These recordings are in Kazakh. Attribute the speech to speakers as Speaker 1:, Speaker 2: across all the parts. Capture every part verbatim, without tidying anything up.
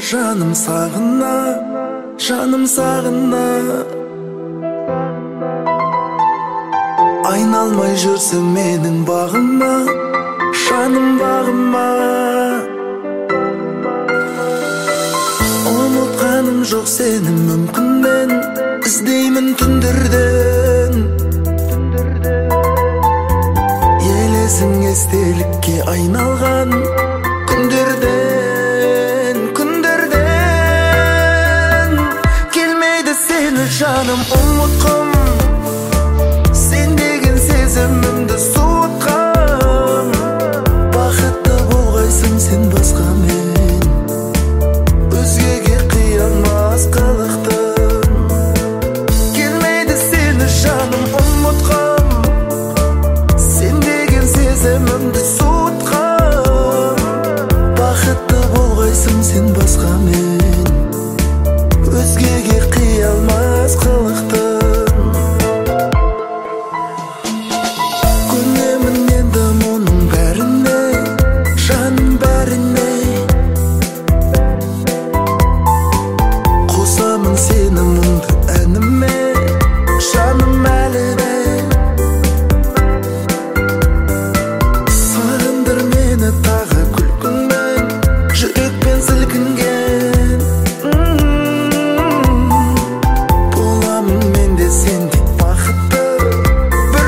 Speaker 1: жаным сағына, жаным сағына. Айналмай жүрсің менің бағыма, жаным бағыма. Ұмытқаным жоқ сені мүмкін мен, іздеймін түндерден. Елесің естелікке айналған күндерден, күндерден. Келмейді сені жаным ұмытқым, сен деген сезімімді суытқам. Бақытты болғайсың сен басқамен, өзгеге қия алмас қылықтым. Келмейді сені жаным ұмытқам, сен деген сезімімді суытқам. Бақытты болғайсың сен басқамен, өзгеге қия алмас қылықтым. Көнемін енді мұның бәріне, жаным бәріне. Қосамын сені мұңды әніме, жаным әлі де. Сағындыр мені тағы күлкіңмен, жүрекпен сілкінген. Боламын мен де сендей бақытты бір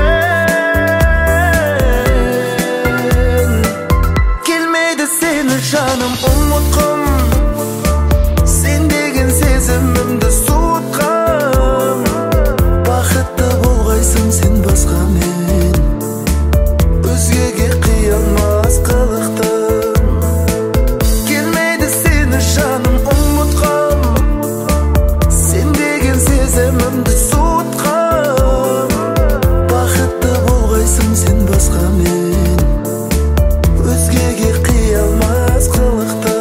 Speaker 1: күнмен. Келмейді сені жаным ұмытқым, сен деген сезімімді суытқам. Бақытты болғайсың сен басқамен, өзгеге қия алмас қылықтым. Келмейді сені жаным ұмытқам, сен деген сезімімді суытқам. Бақытты болғайсың сен басқамен, өзгеге қия алмас қылықтым.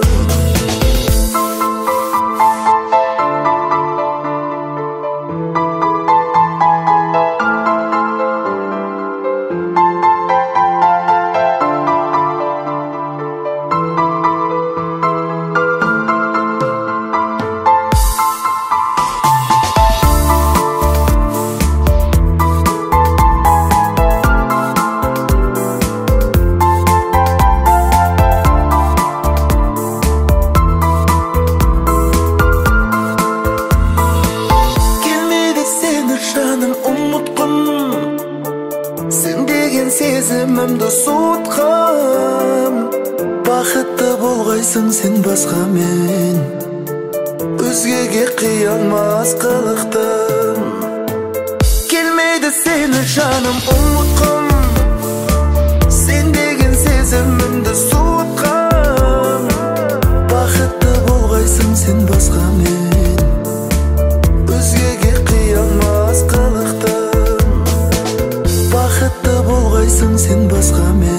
Speaker 1: Жаным ұмытқым, сен деген сезімімді суытқам. Бақытты болғайсың сен басқамен, өзгеге қия алмас қылықтым. Келмейді сені жаным ұмытқым, сен деген сезімімді суытқам. Бақытты болғайсың сен басқамен, өзгеге қия алмас қылықтым. Бақытты болғайсың сен басқамен.